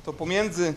to pomiędzy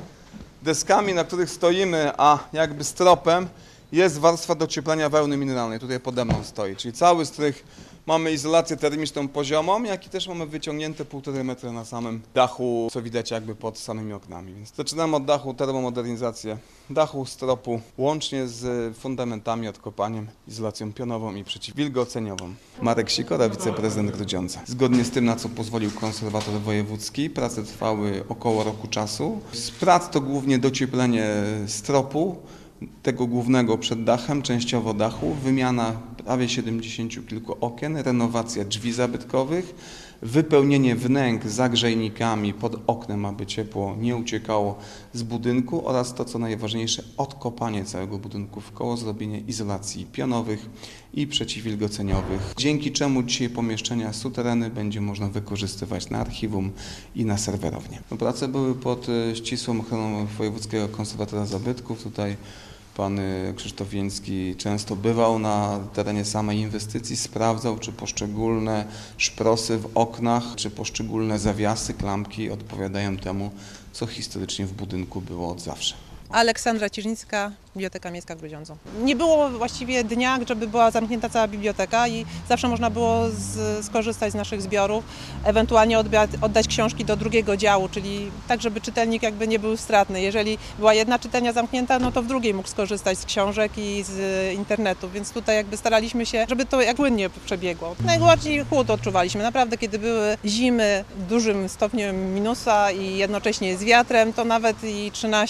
deskami, na których stoimy, a jakby stropem jest warstwa docieplenia wełny mineralnej. Tutaj pode mną stoi, czyli cały strych mamy izolację termiczną poziomą, jak i też mamy wyciągnięte 1,5 metra na samym dachu, co widać jakby pod samymi oknami. Więc zaczynamy od dachu, termomodernizację dachu, stropu, łącznie z fundamentami, odkopaniem, izolacją pionową i przeciwwilgoceniową. Marek Sikora, wiceprezydent Grudziądza. Zgodnie z tym, na co pozwolił konserwator wojewódzki, prace trwały około roku czasu. Z prac to głównie docieplenie stropu, tego głównego przed dachem, częściowo dachu, wymiana prawie 70 kilku okien, renowacja drzwi zabytkowych, wypełnienie wnęk zagrzejnikami pod oknem, aby ciepło nie uciekało z budynku oraz to, co najważniejsze, odkopanie całego budynku w koło, zrobienie izolacji pionowych i przeciwwilgoceniowych, dzięki czemu dzisiaj pomieszczenia sutereny będzie można wykorzystywać na archiwum i na serwerownię. Prace były pod ścisłą ochroną Wojewódzkiego Konserwatora Zabytków. Tutaj pan Krzysztof Wieński często bywał na terenie samej inwestycji, sprawdzał, czy poszczególne szprosy w oknach, czy poszczególne zawiasy, klamki odpowiadają temu, co historycznie w budynku było od zawsze. Aleksandra Ciżnicka, Biblioteka Miejska Grudziądzu. Nie było właściwie dnia, żeby była zamknięta cała biblioteka i zawsze można było skorzystać z naszych zbiorów, ewentualnie oddać książki do drugiego działu, czyli tak, żeby czytelnik jakby nie był stratny. Jeżeli była jedna czytelnia zamknięta, no to w drugiej mógł skorzystać z książek i z internetu, więc tutaj jakby staraliśmy się, żeby to jak płynnie przebiegło. Najbardziej chłód odczuwaliśmy. Naprawdę, kiedy były zimy dużym stopniem minusa i jednocześnie z wiatrem, to nawet i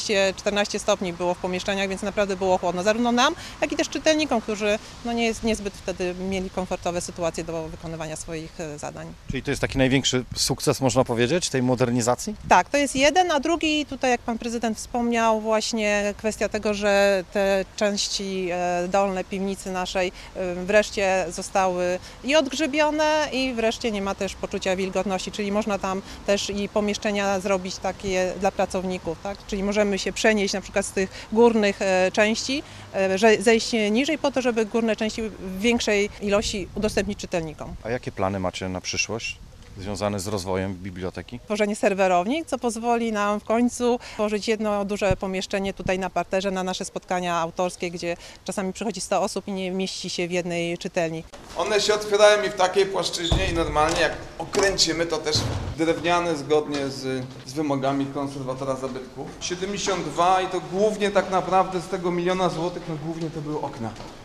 13-14 stopni było w pomieszczeniach, więc naprawdę było chłodno, zarówno nam, jak i też czytelnikom, którzy niezbyt wtedy mieli komfortowe sytuacje do wykonywania swoich zadań. Czyli to jest taki największy sukces, można powiedzieć, tej modernizacji? Tak, to jest jeden, a drugi, tutaj jak pan prezydent wspomniał, właśnie kwestia tego, że te części dolne piwnicy naszej wreszcie zostały i odgrzebione i wreszcie nie ma też poczucia wilgotności, czyli można tam też i pomieszczenia zrobić takie dla pracowników, tak? Czyli możemy się przenieść na przykład z tych górnych części, zejść niżej po to, żeby górne części w większej ilości udostępnić czytelnikom. A jakie plany macie na przyszłość związane z rozwojem biblioteki? Tworzenie serwerowni, co pozwoli nam w końcu tworzyć jedno duże pomieszczenie tutaj na parterze na nasze spotkania autorskie, gdzie czasami przychodzi 100 osób i nie mieści się w jednej czytelni. One się otwierają i w takiej płaszczyźnie i normalnie jak okręcimy to też drewniane zgodnie z wymogami konserwatora zabytków. 72 i to głównie tak naprawdę z tego 1 000 000 złotych, no głównie to były okna.